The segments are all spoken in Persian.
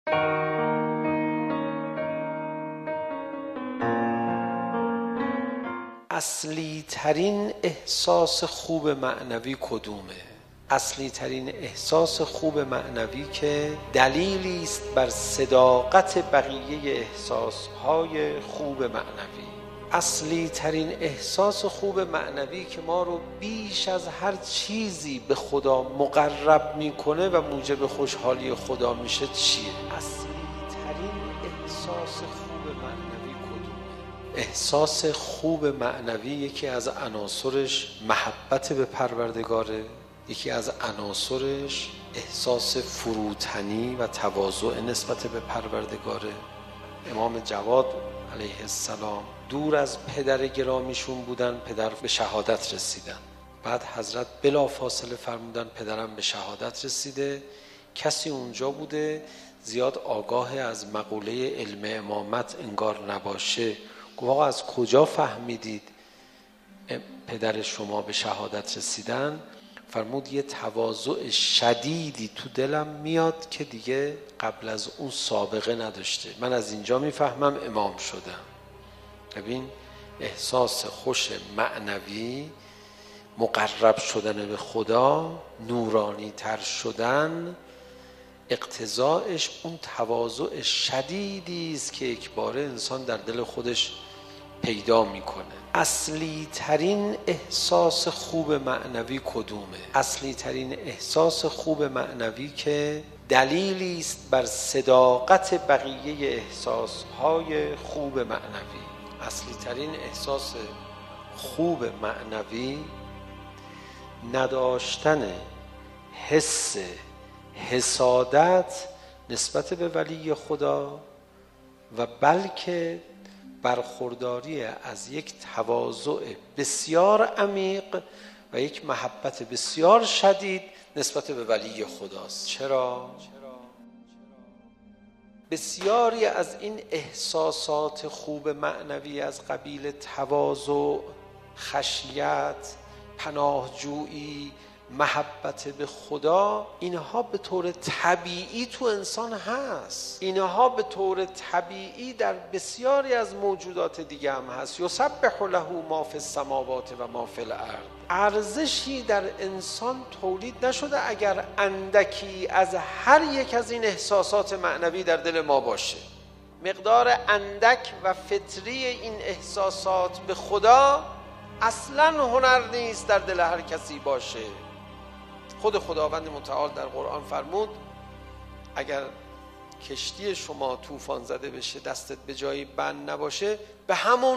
اصلی ترین احساس خوب معنوی کدومه؟ اصلی ترین احساس خوب معنوی که دلیلی است بر صداقت بقیه احساسهای خوب معنوی. اصلی ترین احساس خوب معنوی که ما رو بیش از هر چیزی به خدا مقرب میکنه و موجب خوشحالی خدا میشه چیه؟ اصلی ترین احساس خوب معنوی کدومه؟ احساس خوب معنوی یکی از عناصرش محبت به پروردگاره، یکی از عناصرش احساس فروتنی و تواضع نسبت به پروردگاره. امام جواد علیه السلام دور از پدر گرامیشون بودن، پدر به شهادت رسیدن. بعد حضرت بلافاصله فرمودن پدرم به شهادت رسیده، کسی اونجا بوده زیاد آگاه از مقوله علم امامت انگار نباشه. گفت آقا از کجا فهمیدید پدر شما به شهادت رسیدن؟ فرمود یه تواضع شدیدی تو دلم میاد که دیگه قبل از اون سابقه نداشته، من از اینجا میفهمم امام شدم. ببین احساس خوش معنوی، مقرب شدن به خدا، نورانی تر شدن، اقتضاعش اون تواضع شدیدی است که یک باره انسان در دل خودش پیدا میکنه. اصلی ترین احساس خوب معنوی کدومه؟ اصلی ترین احساس خوب معنوی که دلیلی است بر صداقت بقیه احساسهای خوب معنوی. اصلی ترین احساس خوب معنوی نداشتن حس حسادت نسبت به ولی خدا و بلکه برخورداری از یک تواضع بسیار عمیق و یک محبت بسیار شدید نسبت به ولی خداست. چرا؟ بسیاری از این احساسات خوب معنوی از قبیل تواضع، خشیت، پناهجویی، محبت به خدا، اینها به طور طبیعی تو انسان هست. اینها به طور طبیعی در بسیاری از موجودات دیگه هم هست. یسبح له ما فی السماوات و ما فی الارض. ارزشی در انسان تولید نشده اگر اندکی از هر یک از این احساسات معنوی در دل ما باشه. مقدار اندک و فطری این احساسات به خدا اصلاً هنر نیست در دل هر کسی باشه. خود خداوند متعال در قرآن فرمود اگر کشتی شما طوفان زده بشه دستت به جایی بند نباشه، به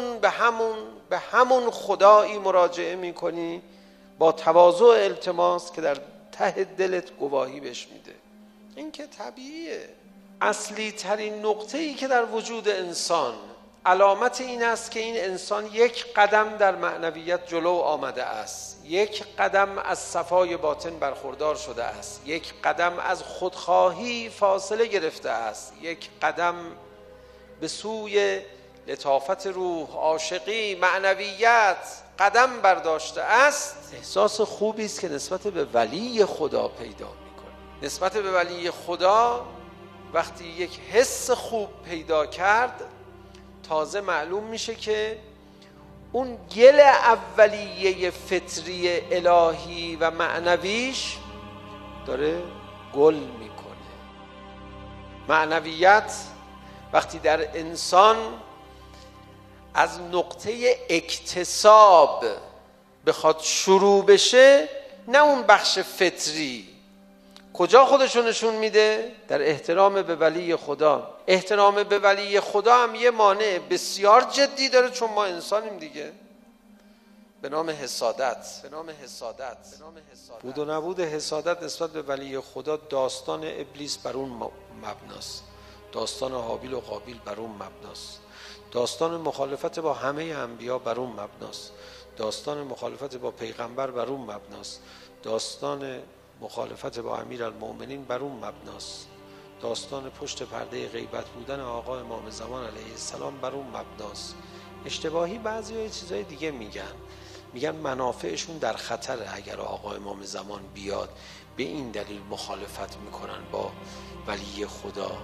همون خدایی مراجعه میکنی با تواضع التماس که در ته دلت گواهی بهش میده. این که طبیعیه. اصلی ترین نقطه‌ای که در وجود انسان علامت این است که این انسان یک قدم در معنویت جلو آمده است، یک قدم از صفای باطن برخوردار شده است، یک قدم از خودخواهی فاصله گرفته است، یک قدم به سوی لطافت روح، عاشقی، معنویت قدم برداشته است. احساس خوبی است که نسبت به ولی خدا پیدا می‌کنه. نسبت به ولی خدا وقتی یک حس خوب پیدا کرد، تازه معلوم میشه که اون گل اولیه فطری الهی و معنویش داره گل میکنه. معنویت وقتی در انسان از نقطه اکتساب بخواد شروع بشه، نه اون بخش فطری، کجا خودشو نشون میده؟ در احترام به ولی خدا. احترام به ولی خدا هم یه مانع بسیار جدی داره، چون ما انسانیم دیگه، به نام حسادت. بود و نبود حسادت نسبت به ولی خدا داستان ابلیس بر اون مبناست، داستان هابیل و قابیل بر اون مبناست، داستان مخالفت با همه انبیا بر اون مبناست، داستان مخالفت با پیغمبر بر اون مبناست، داستان مخالفت با امیرالمؤمنین بر اون مبناست، داستان پشت پرده غیبت بودن آقا امام زمان علیه السلام بر اون مبناست. اشتباهی بعضی های چیزای دیگه میگن منافعشون در خطره اگر آقا امام زمان بیاد، به این دلیل مخالفت میکنن با ولی خدا.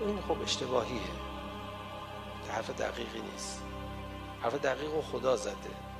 این خب اشتباهیه، حرف دقیقی نیست، حرف دقیق و خدا زده.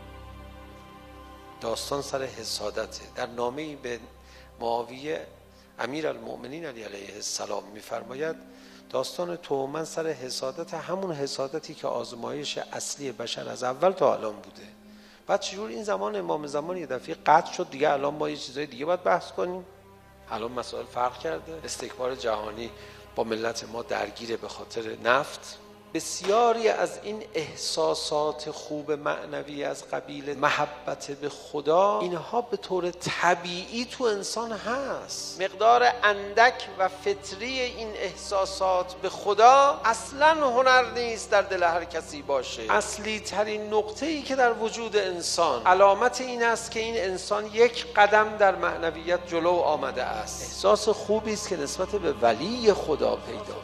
داستان سر حسادته. در نامه‌ای به معاویه امیرالمؤمنین علیه السلام می‌فرماید داستان تومن سر حسادت، همون حسادتی که آزمایش اصلی بشر از اول تا الان بوده. بعد چجور این زمان امام زمان یه دفعه قطع شد دیگه؟ الان ما یه چیزای دیگه باید بحث کنیم. الان مسائل فرق کرده، استکبار جهانی با ملت ما درگیره به خاطر نفت. بسیاری از این احساسات خوب معنوی از قبیل محبت به خدا، اینها به طور طبیعی تو انسان هست. مقدار اندک و فطری این احساسات به خدا اصلاً هنر نیست در دل هر کسی باشه. اصلی ترین نقطه‌ای که در وجود انسان علامت این است که این انسان یک قدم در معنویت جلو آمده است. احساس خوبی است که نسبت به ولی خدا پیدا.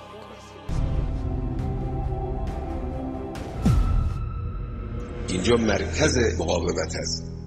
اینجا مرکز مقاومت است.